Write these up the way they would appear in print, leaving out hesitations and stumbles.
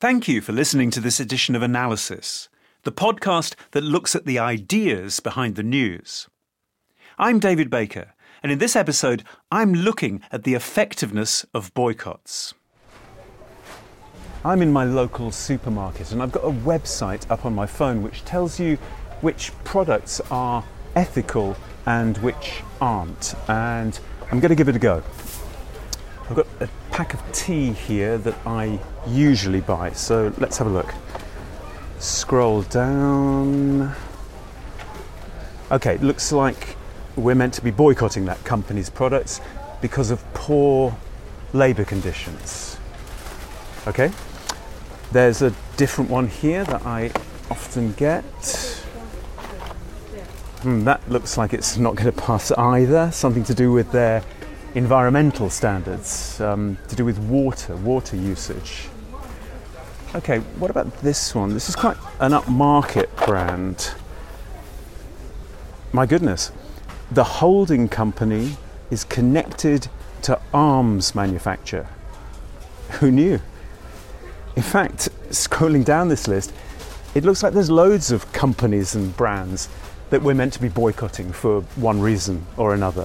Thank you for listening to this edition of Analysis, the podcast that looks at the ideas behind the news. I'm David Baker, and in this episode, I'm looking at the effectiveness of boycotts. I'm in my local supermarket, and I've got a website up on my phone which tells you which products are ethical and which aren't, and I'm going to give it a go. I've got a pack of tea here that I usually buy, so let's have a look. Scroll down. Okay, looks like we're meant to be boycotting that company's products because of poor labour conditions. Okay, there's a different one here that I often get. That looks like it's not going to pass either. Something to do with their environmental standards, to do with water usage. Okay, what about this one? This is quite an upmarket brand. My goodness, the holding company is connected to arms manufacture. Who knew? In fact, scrolling down this list, it looks like there's loads of companies and brands that we're meant to be boycotting for one reason or another.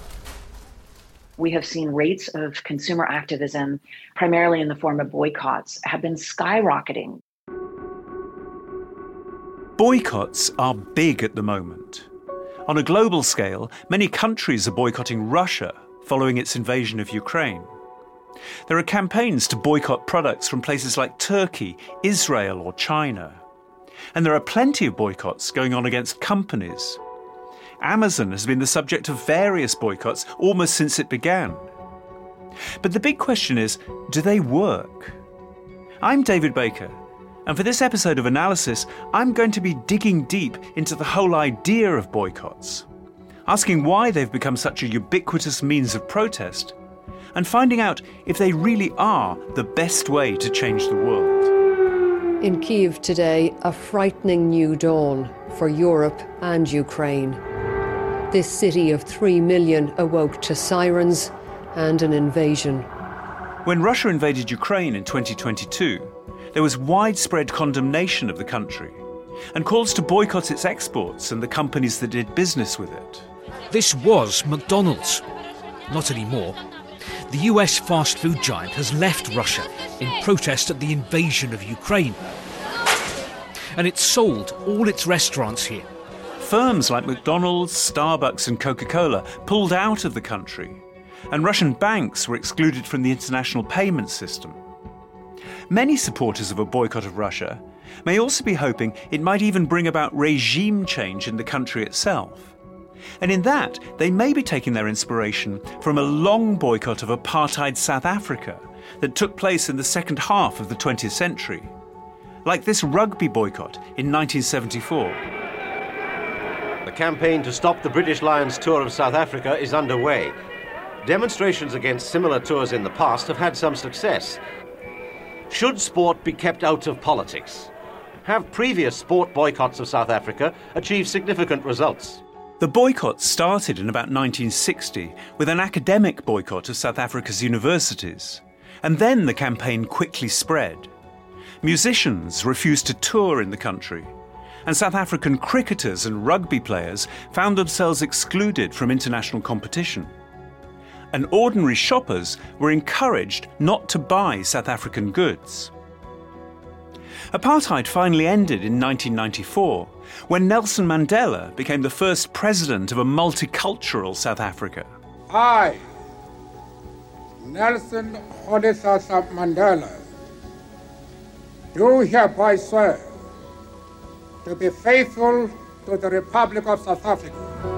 We have seen rates of consumer activism, primarily in the form of boycotts, have been skyrocketing. Boycotts are big at the moment. On a global scale, many countries are boycotting Russia following its invasion of Ukraine. There are campaigns to boycott products from places like Turkey, Israel or China. And there are plenty of boycotts going on against companies. Amazon has been the subject of various boycotts almost since it began. But the big question is, do they work? I'm David Baker, and for this episode of Analysis, I'm going to be digging deep into the whole idea of boycotts, asking why they've become such a ubiquitous means of protest, and finding out if they really are the best way to change the world. In Kyiv today, a frightening new dawn for Europe and Ukraine. This city of 3 million awoke to sirens and an invasion. When Russia invaded Ukraine in 2022, there was widespread condemnation of the country and calls to boycott its exports and the companies that did business with it. This was McDonald's. Not anymore. The US fast food giant has left Russia in protest at the invasion of Ukraine. And it's sold all its restaurants here. Firms like McDonald's, Starbucks and Coca-Cola pulled out of the country, and Russian banks were excluded from the international payment system. Many supporters of a boycott of Russia may also be hoping it might even bring about regime change in the country itself. And in that, they may be taking their inspiration from a long boycott of apartheid South Africa that took place in the second half of the 20th century, like this rugby boycott in 1974. The campaign to stop the British Lions tour of South Africa is underway. Demonstrations against similar tours in the past have had some success. Should sport be kept out of politics? Have previous sport boycotts of South Africa achieved significant results? The boycott started in about 1960 with an academic boycott of South Africa's universities, and then the campaign quickly spread. Musicians refused to tour in the country, and South African cricketers and rugby players found themselves excluded from international competition. And ordinary shoppers were encouraged not to buy South African goods. Apartheid finally ended in 1994, when Nelson Mandela became the first president of a multicultural South Africa. I, Nelson Rolihlahla Mandela, do hereby swear to be faithful to the Republic of South Africa.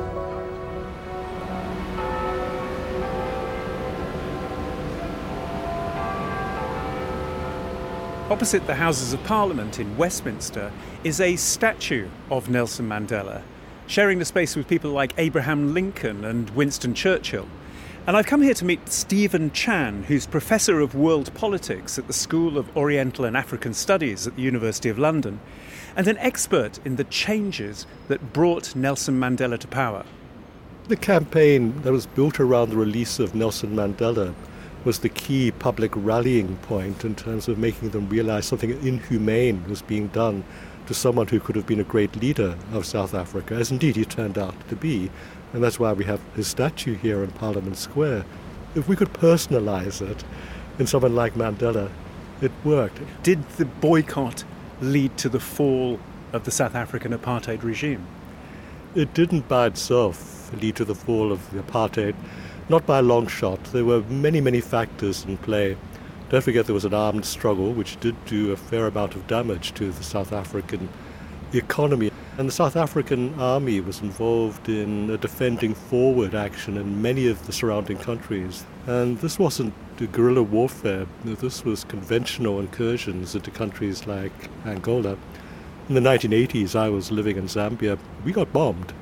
Opposite the Houses of Parliament in Westminster is a statue of Nelson Mandela, sharing the space with people like Abraham Lincoln and Winston Churchill. And I've come here to meet Stephen Chan, who's Professor of World Politics at the School of Oriental and African Studies at the University of London, and an expert in the changes that brought Nelson Mandela to power. The campaign that was built around the release of Nelson Mandela was the key public rallying point in terms of making them realize something inhumane was being done to someone who could have been a great leader of South Africa, as indeed he turned out to be. And that's why we have his statue here in Parliament Square. If we could personalize it in someone like Mandela, it worked. Did the boycott lead to the fall of the South African apartheid regime? It didn't by itself lead to the fall of the apartheid, not by a long shot. There were many, many factors in play. Don't forget there was an armed struggle which did do a fair amount of damage to the South African economy. And the South African army was involved in a defending forward action in many of the surrounding countries. And this wasn't guerrilla warfare. This was conventional incursions into countries like Angola. In the 1980s, I was living in Zambia. We got bombed.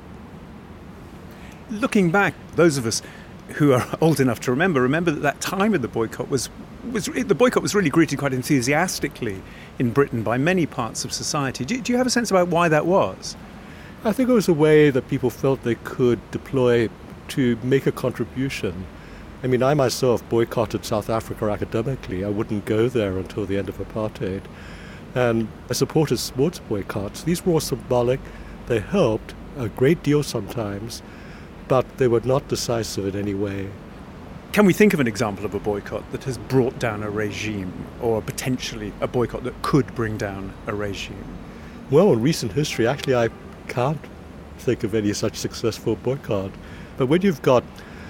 Looking back, those of us who are old enough to remember that time of the boycott was really greeted quite enthusiastically in Britain by many parts of society. Do you have a sense about why that was? I think it was a way that people felt they could deploy to make a contribution. I mean, I myself boycotted South Africa academically. I wouldn't go there until the end of apartheid. And I supported sports boycotts. These were all symbolic. They helped a great deal sometimes, but they were not decisive in any way. Can we think of an example of a boycott that has brought down a regime, or potentially a boycott that could bring down a regime? Well, in recent history, actually, I can't think of any such successful boycott. But when you've got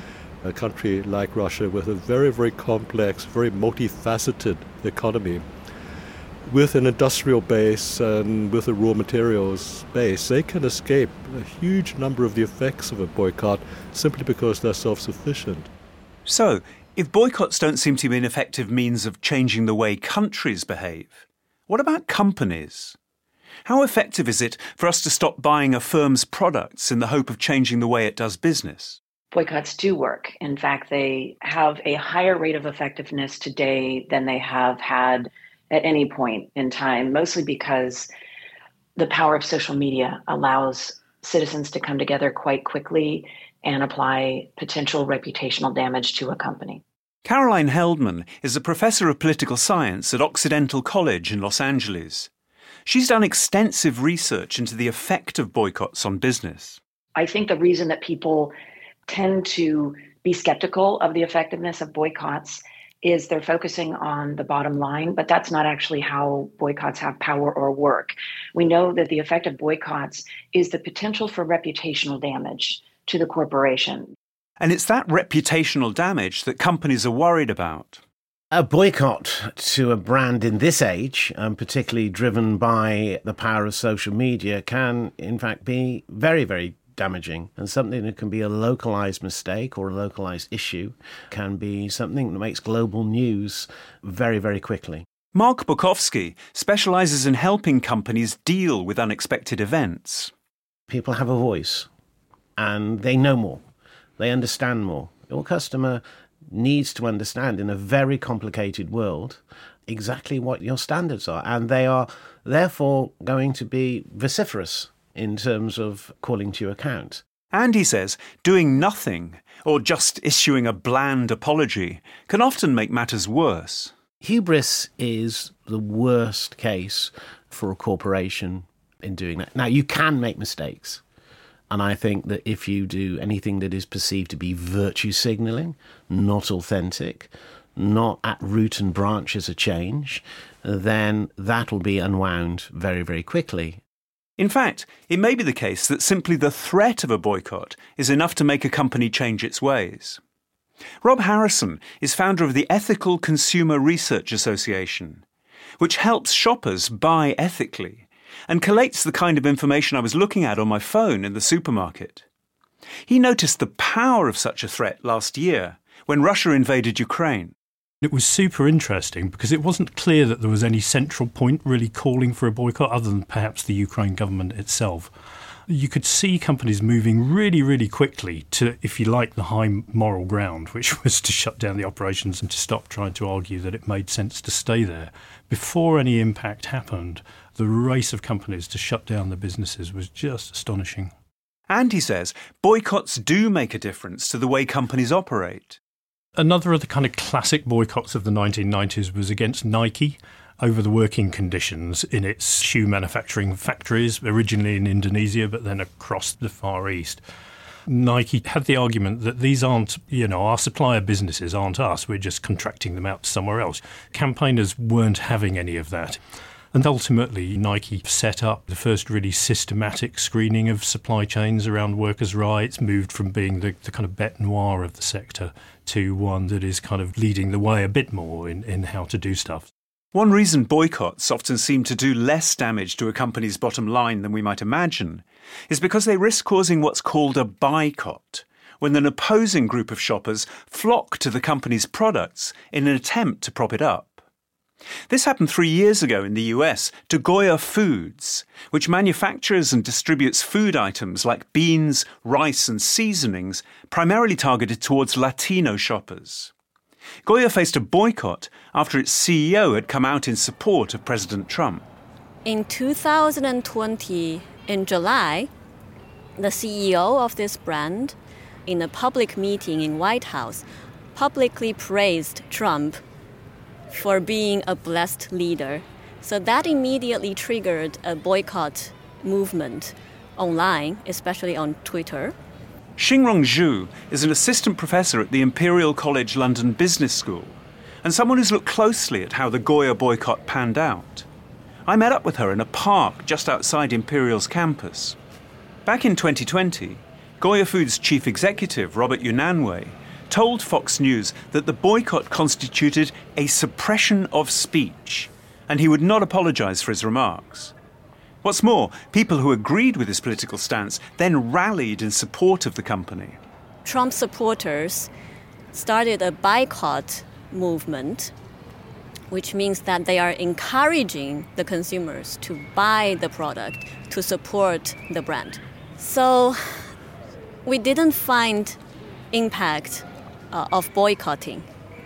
a country like Russia with a very, very complex, very multifaceted economy, with an industrial base and with a raw materials base, they can escape a huge number of the effects of a boycott simply because they're self-sufficient. So, if boycotts don't seem to be an effective means of changing the way countries behave, what about companies? How effective is it for us to stop buying a firm's products in the hope of changing the way it does business? Boycotts do work. In fact, they have a higher rate of effectiveness today than they have had at any point in time, mostly because the power of social media allows citizens to come together quite quickly and apply potential reputational damage to a company. Caroline Heldman is a professor of political science at Occidental College in Los Angeles. She's done extensive research into the effect of boycotts on business. I think the reason that people tend to be skeptical of the effectiveness of boycotts is they're focusing on the bottom line, but that's not actually how boycotts have power or work. We know that the effect of boycotts is the potential for reputational damage to the corporation. And it's that reputational damage that companies are worried about. A boycott to a brand in this age, particularly driven by the power of social media, can in fact be very, very damaging. And something that can be a localized mistake or a localized issue can be something that makes global news very, very quickly. Mark Bukowski specializes in helping companies deal with unexpected events. People have a voice and they know more. They understand more. Your customer needs to understand in a very complicated world exactly what your standards are. And they are therefore going to be vociferous in terms of calling to account. And he says doing nothing or just issuing a bland apology can often make matters worse. Hubris is the worst case for a corporation in doing that. Now, you can make mistakes. And I think that if you do anything that is perceived to be virtue signalling, not authentic, not at root and branch as a change, then that'll be unwound very, very quickly. In fact, it may be the case that simply the threat of a boycott is enough to make a company change its ways. Rob Harrison is founder of the Ethical Consumer Research Association, which helps shoppers buy ethically and collates the kind of information I was looking at on my phone in the supermarket. He noticed the power of such a threat last year when Russia invaded Ukraine. It was super interesting because it wasn't clear that there was any central point really calling for a boycott other than perhaps the Ukraine government itself. You could see companies moving really, really quickly to, if you like, the high moral ground, which was to shut down the operations and to stop trying to argue that it made sense to stay there. Before any impact happened, the race of companies to shut down their businesses was just astonishing. And he says boycotts do make a difference to the way companies operate. Another of the kind of classic boycotts of the 1990s was against Nike over the working conditions in its shoe manufacturing factories, originally in Indonesia, but then across the Far East. Nike had the argument that these aren't, our supplier businesses aren't us, we're just contracting them out somewhere else. Campaigners weren't having any of that. And ultimately, Nike set up the first really systematic screening of supply chains around workers' rights, moved from being the kind of bête noire of the sector to one that is kind of leading the way a bit more in how to do stuff. One reason boycotts often seem to do less damage to a company's bottom line than we might imagine is because they risk causing what's called a boycott, when an opposing group of shoppers flock to the company's products in an attempt to prop it up. This happened 3 years ago in the US to Goya Foods, which manufactures and distributes food items like beans, rice and seasonings, primarily targeted towards Latino shoppers. Goya faced a boycott after its CEO had come out in support of President Trump. In 2020, in July, the CEO of this brand, in a public meeting in White House, publicly praised Trump for being a blessed leader. So that immediately triggered a boycott movement online, especially on Twitter. Xingrong Zhu is an assistant professor at the Imperial College London Business School and someone who's looked closely at how the Goya boycott panned out. I met up with her in a park just outside Imperial's campus. Back in 2020, Goya Foods chief executive Robert Unanue told Fox News that the boycott constituted a suppression of speech, and he would not apologise for his remarks. What's more, people who agreed with his political stance then rallied in support of the company. Trump supporters started a boycott movement, which means that they are encouraging the consumers to buy the product to support the brand. So we didn't find impact of boycotting,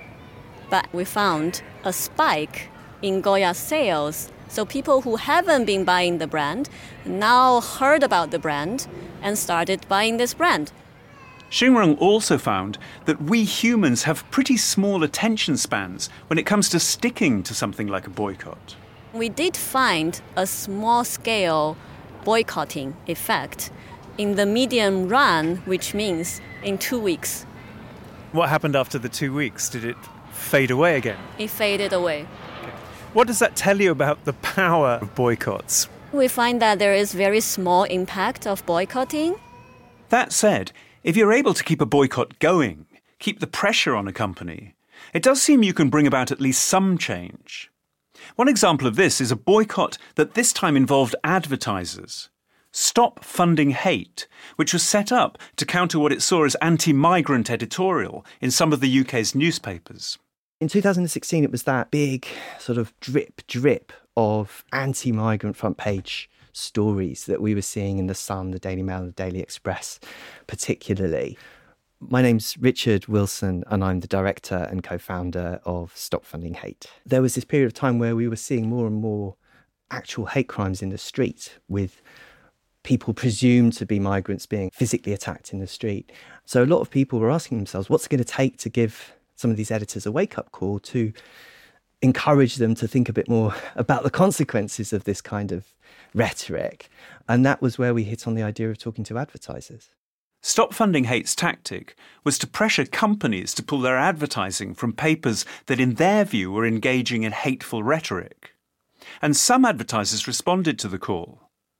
but we found a spike in Goya sales. So people who haven't been buying the brand now heard about the brand and started buying this brand. Xingrong also found that we humans have pretty small attention spans when it comes to sticking to something like a boycott. We did find a small-scale boycotting effect in the medium run, which means in 2 weeks. What happened after the 2 weeks? Did it fade away again? It faded away. What does that tell you about the power of boycotts? We find that there is very small impact of boycotting. That said, if you're able to keep a boycott going, keep the pressure on a company, it does seem you can bring about at least some change. One example of this is a boycott that this time involved advertisers. Stop Funding Hate, which was set up to counter what it saw as anti-migrant editorial in some of the UK's newspapers. In 2016, it was that big sort of drip of anti-migrant front page stories that we were seeing in The Sun, the Daily Mail, and the Daily Express particularly. My name's Richard Wilson, and I'm the director and co-founder of Stop Funding Hate. There was this period of time where we were seeing more and more actual hate crimes in the street, with people presumed to be migrants being physically attacked in the street. So a lot of people were asking themselves, what's it going to take to give some of these editors a wake-up call, to encourage them to think a bit more about the consequences of this kind of rhetoric? And that was where we hit on the idea of talking to advertisers. Stop Funding Hate's tactic was to pressure companies to pull their advertising from papers that in their view were engaging in hateful rhetoric. And some advertisers responded to the call.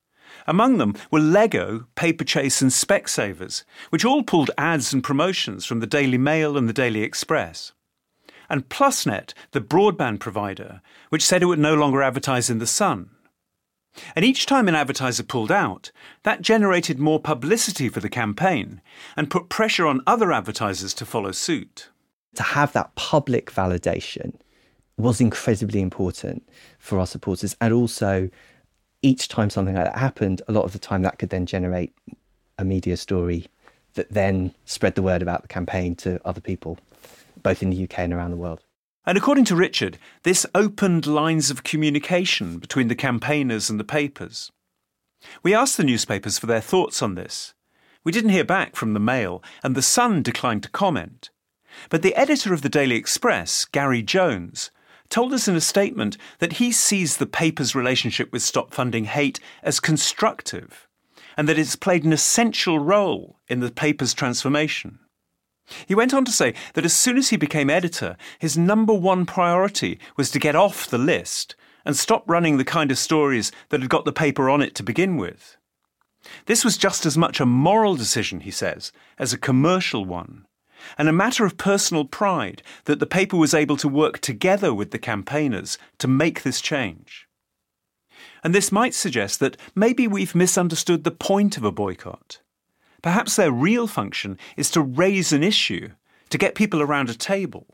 Among them were Lego, Paperchase and Specsavers, which all pulled ads and promotions from the Daily Mail and the Daily Express. And PlusNet, the broadband provider, which said it would no longer advertise in The Sun. And each time an advertiser pulled out, that generated more publicity for the campaign and put pressure on other advertisers to follow suit. To have that public validation was incredibly important for our supporters, and also each time something like that happened, a lot of the time that could then generate a media story that then spread the word about the campaign to other people, both in the UK and around the world. And according to Richard, this opened lines of communication between the campaigners and the papers. We asked the newspapers for their thoughts on this. We didn't hear back from the Mail, and The Sun declined to comment. But the editor of the Daily Express, Gary Jones, told us in a statement that he sees the paper's relationship with Stop Funding Hate as constructive, and that it's played an essential role in the paper's transformation. He went on to say that as soon as he became editor, his number one priority was to get off the list and stop running the kind of stories that had got the paper on it to begin with. This was just as much a moral decision, he says, as a commercial one, and a matter of personal pride that the paper was able to work together with the campaigners to make this change. And this might suggest that maybe we've misunderstood the point of a boycott. Perhaps their real function is to raise an issue, to get people around a table.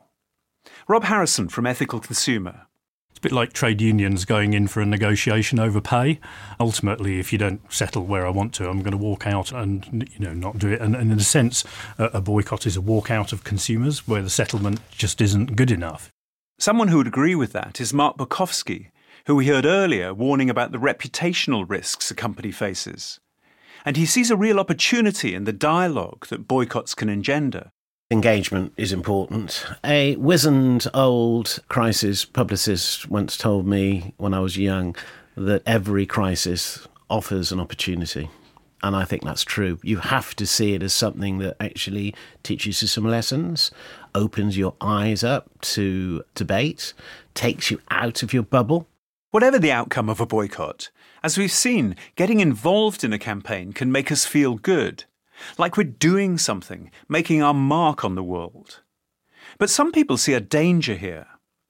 Rob Harrison from Ethical Consumer. It's a bit like trade unions going in for a negotiation over pay. Ultimately, if you don't settle where I want to, I'm going to walk out and not do it. And in a sense, a boycott is a walk out of consumers where the settlement just isn't good enough. Someone who would agree with that is Mark Bukowski, who we heard earlier warning about the reputational risks a company faces. And he sees a real opportunity in the dialogue that boycotts can engender. Engagement is important. A wizened old crisis publicist once told me when I was young that every crisis offers an opportunity. And I think that's true. You have to see it as something that actually teaches you some lessons, opens your eyes up to debate, takes you out of your bubble. Whatever the outcome of a boycott, as we've seen, getting involved in a campaign can make us feel good, like we're doing something, making our mark on the world. But some people see a danger here.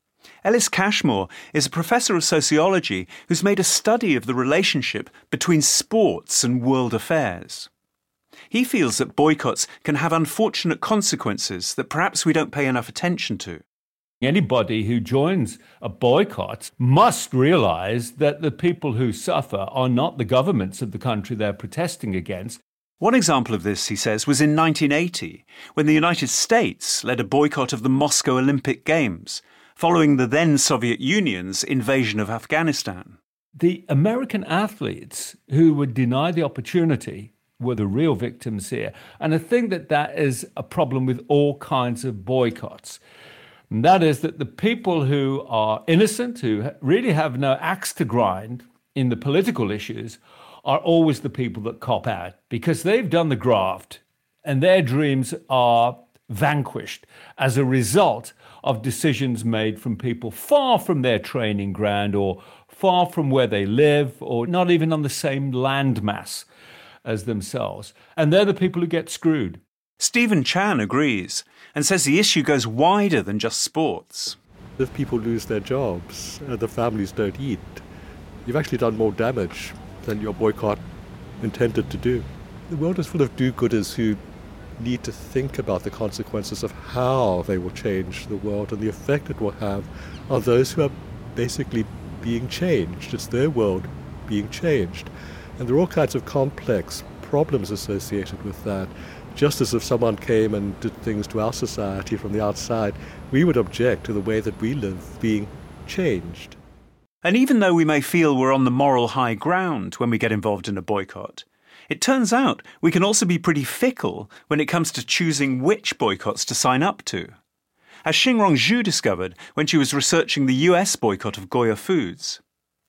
Ellis Cashmore is a professor of sociology who's made a study of the relationship between sports and world affairs. He feels that boycotts can have unfortunate consequences that perhaps we don't pay enough attention to. Anybody who joins a boycott must realise that the people who suffer are not the governments of the country they're protesting against. One example of this, he says, was in 1980, when the United States led a boycott of the Moscow Olympic Games, following the then Soviet Union's invasion of Afghanistan. The American athletes who were denied the opportunity were the real victims here. And I think that is a problem with all kinds of boycotts. And that is that the people who are innocent, who really have no axe to grind in the political issues, are always the people that cop out because they've done the graft and their dreams are vanquished as a result of decisions made from people far from their training ground or far from where they live or not even on the same landmass as themselves. And they're the people who get screwed. Stephen Chan agrees and says the issue goes wider than just sports. If people lose their jobs and the families don't eat, you've actually done more damage than your boycott intended to do. The world is full of do-gooders who need to think about the consequences of how they will change the world and the effect it will have on those who are basically being changed. It's their world being changed. And there are all kinds of complex problems associated with that. Just as if someone came and did things to our society from the outside, we would object to the way that we live being changed. And even though we may feel we're on the moral high ground when we get involved in a boycott, it turns out we can also be pretty fickle when it comes to choosing which boycotts to sign up to. As Xingrong Zhu discovered when she was researching the US boycott of Goya Foods.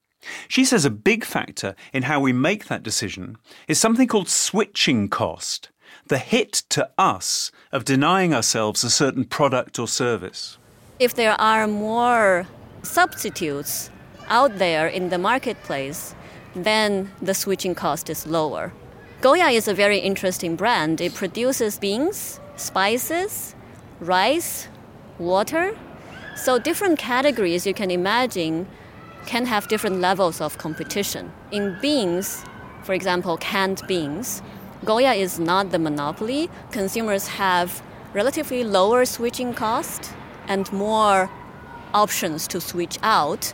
She says a big factor in how we make that decision is something called switching cost, the hit to us of denying ourselves a certain product or service. If there are more substitutes out there in the marketplace, then the switching cost is lower. Goya is a very interesting brand. It produces beans, spices, rice, water. So different categories you can imagine can have different levels of competition. In beans, for example, canned beans, Goya is not the monopoly. Consumers have relatively lower switching cost and more options to switch out.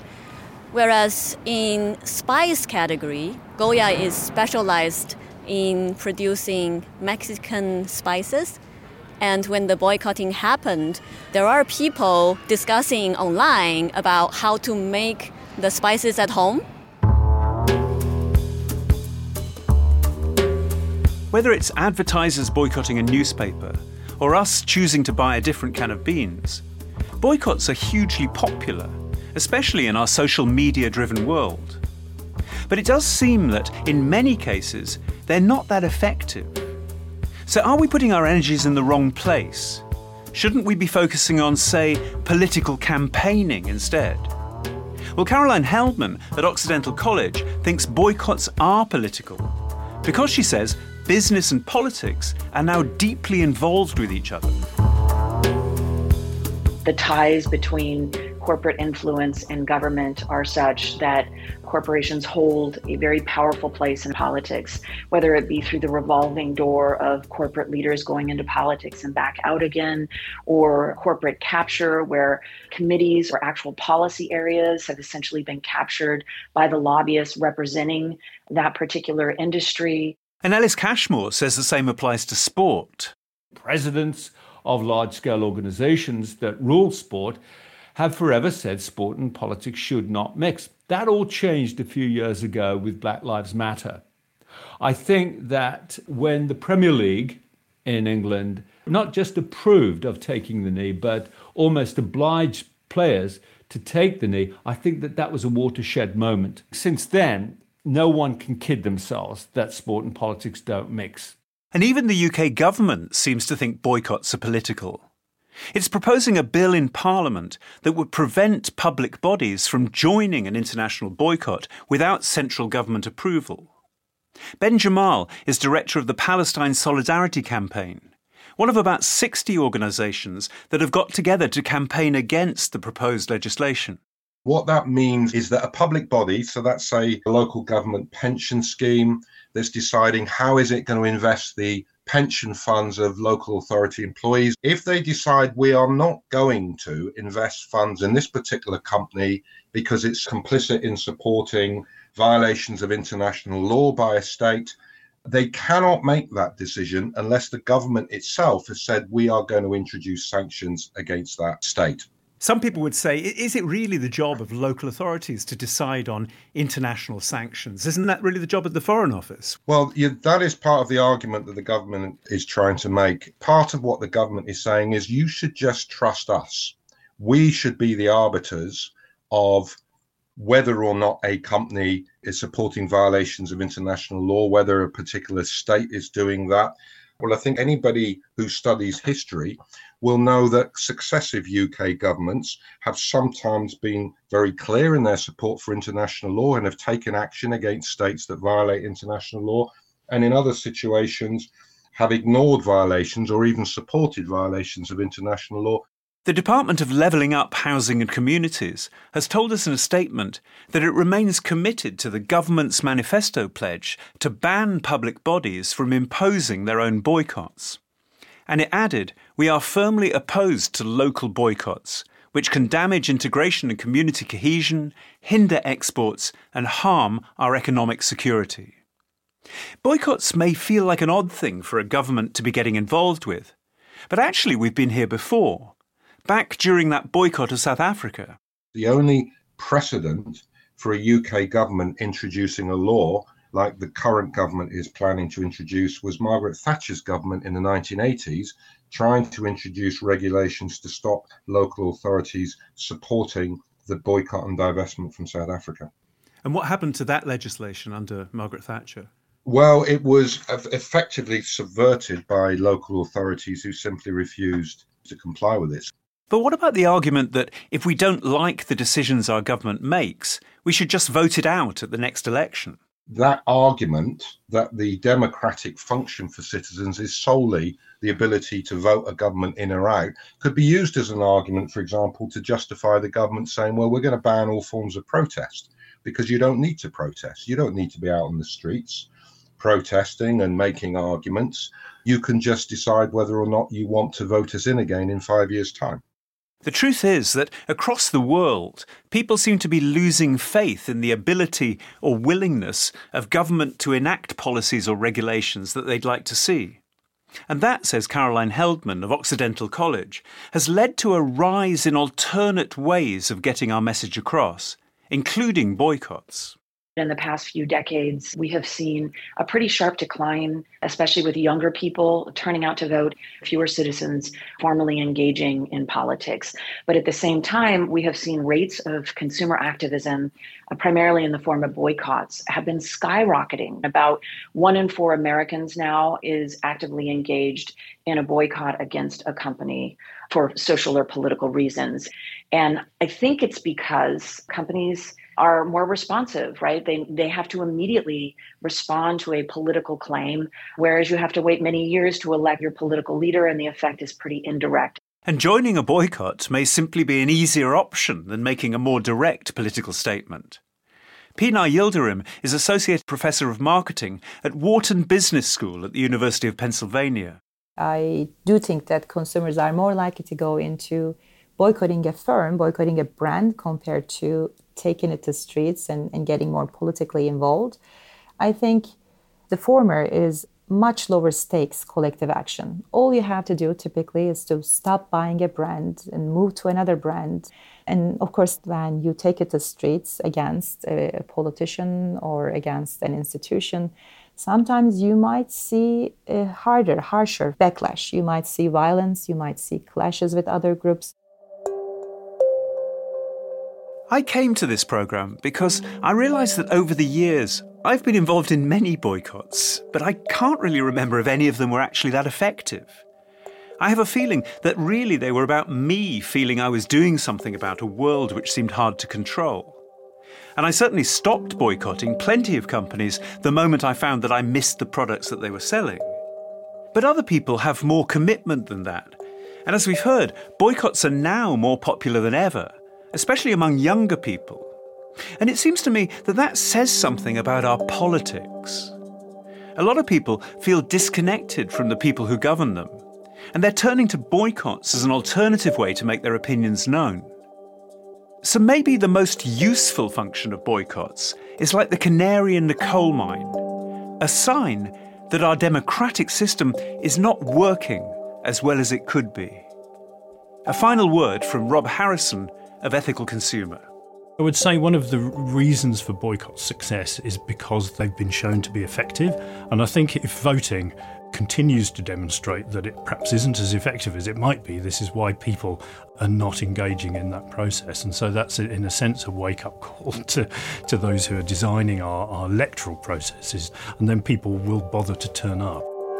Whereas in spice category, Goya is specialized in producing Mexican spices. And when the boycotting happened, there are people discussing online about how to make the spices at home. Whether it's advertisers boycotting a newspaper or us choosing to buy a different can of beans, boycotts are hugely popular, especially in our social media-driven world. But it does seem that, in many cases, they're not that effective. So are we putting our energies in the wrong place? Shouldn't we be focusing on, say, political campaigning instead? Well, Caroline Heldman at Occidental College thinks boycotts are political because, she says, business and politics are now deeply involved with each other. The ties between corporate influence and government are such that corporations hold a very powerful place in politics, whether it be through the revolving door of corporate leaders going into politics and back out again, or corporate capture, where committees or actual policy areas have essentially been captured by the lobbyists representing that particular industry. And Ellis Cashmore says the same applies to sport. Presidents of large-scale organizations that rule sport have forever said sport and politics should not mix. That all changed a few years ago with Black Lives Matter. I think that when the Premier League in England not just approved of taking the knee, but almost obliged players to take the knee, I think that that was a watershed moment. Since then, no one can kid themselves that sport and politics don't mix. And even the UK government seems to think boycotts are political. It's proposing a bill in Parliament that would prevent public bodies from joining an international boycott without central government approval. Ben Jamal is director of the Palestine Solidarity Campaign, one of about 60 organisations that have got together to campaign against the proposed legislation. What that means is that a public body, so that's a local government pension scheme that's deciding how is it going to invest the pension funds of local authority employees. If they decide we are not going to invest funds in this particular company because it's complicit in supporting violations of international law by a state, they cannot make that decision unless the government itself has said we are going to introduce sanctions against that state. Some people would say, is it really the job of local authorities to decide on international sanctions? Isn't that really the job of the Foreign Office? Well, that is part of the argument that the government is trying to make. Part of what the government is saying is you should just trust us. We should be the arbiters of whether or not a company is supporting violations of international law, whether a particular state is doing that. Well, I think anybody who studies history will know that successive UK governments have sometimes been very clear in their support for international law and have taken action against states that violate international law, and in other situations have ignored violations or even supported violations of international law. The Department of Levelling Up Housing and Communities has told us in a statement that it remains committed to the government's manifesto pledge to ban public bodies from imposing their own boycotts. And it added, we are firmly opposed to local boycotts, which can damage integration and community cohesion, hinder exports, and harm our economic security. Boycotts may feel like an odd thing for a government to be getting involved with, but actually we've been here before. Back during that boycott of South Africa. The only precedent for a UK government introducing a law like the current government is planning to introduce was Margaret Thatcher's government in the 1980s, trying to introduce regulations to stop local authorities supporting the boycott and divestment from South Africa. And what happened to that legislation under Margaret Thatcher? Well, it was effectively subverted by local authorities who simply refused to comply with it. But what about the argument that if we don't like the decisions our government makes, we should just vote it out at the next election? That argument that the democratic function for citizens is solely the ability to vote a government in or out could be used as an argument, for example, to justify the government saying, well, we're going to ban all forms of protest because you don't need to protest. You don't need to be out on the streets protesting and making arguments. You can just decide whether or not you want to vote us in again in 5 years' time. The truth is that across the world, people seem to be losing faith in the ability or willingness of government to enact policies or regulations that they'd like to see. And that, says Caroline Heldman of Occidental College, has led to a rise in alternate ways of getting our message across, including boycotts. In the past few decades, we have seen a pretty sharp decline, especially with younger people turning out to vote, fewer citizens formally engaging in politics. But at the same time, we have seen rates of consumer activism, primarily in the form of boycotts, have been skyrocketing. About 1 in 4 Americans now is actively engaged in a boycott against a company for social or political reasons. And I think it's because companies are more responsive, right? They have to immediately respond to a political claim, whereas you have to wait many years to elect your political leader, and the effect is pretty indirect. And joining a boycott may simply be an easier option than making a more direct political statement. Pinar Yildirim is Associate Professor of Marketing at Wharton Business School at the University of Pennsylvania. I do think that consumers are more likely to go into boycotting a firm, boycotting a brand, compared to taking it to streets and getting more politically involved. I think the former is much lower stakes collective action. All you have to do typically is to stop buying a brand and move to another brand. And of course, when you take it to streets against a politician or against an institution, sometimes you might see a harsher backlash. You might see violence, you might see clashes with other groups. I came to this programme because I realised that over the years I've been involved in many boycotts, but I can't really remember if any of them were actually that effective. I have a feeling that really they were about me feeling I was doing something about a world which seemed hard to control. And I certainly stopped boycotting plenty of companies the moment I found that I missed the products that they were selling. But other people have more commitment than that. And as we've heard, boycotts are now more popular than ever, especially among younger people. And it seems to me that that says something about our politics. A lot of people feel disconnected from the people who govern them, and they're turning to boycotts as an alternative way to make their opinions known. So maybe the most useful function of boycotts is like the canary in the coal mine, a sign that our democratic system is not working as well as it could be. A final word from Rob Harrison of Ethical Consumer. I would say one of the reasons for boycott success is because they've been shown to be effective. And I think if voting continues to demonstrate that it perhaps isn't as effective as it might be, this is why people are not engaging in that process. And so that's, in a sense, a wake-up call to those who are designing our electoral processes. And then people will bother to turn up.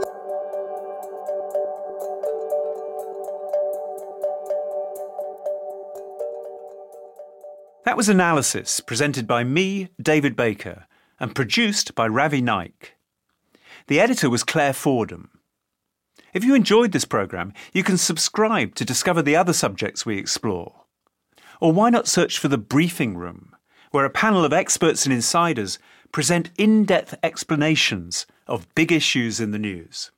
That was Analysis, presented by me, David Baker, and produced by Ravi Naik. The editor was Claire Fordham. If you enjoyed this programme, you can subscribe to discover the other subjects we explore. Or why not search for The Briefing Room, where a panel of experts and insiders present in-depth explanations of big issues in the news.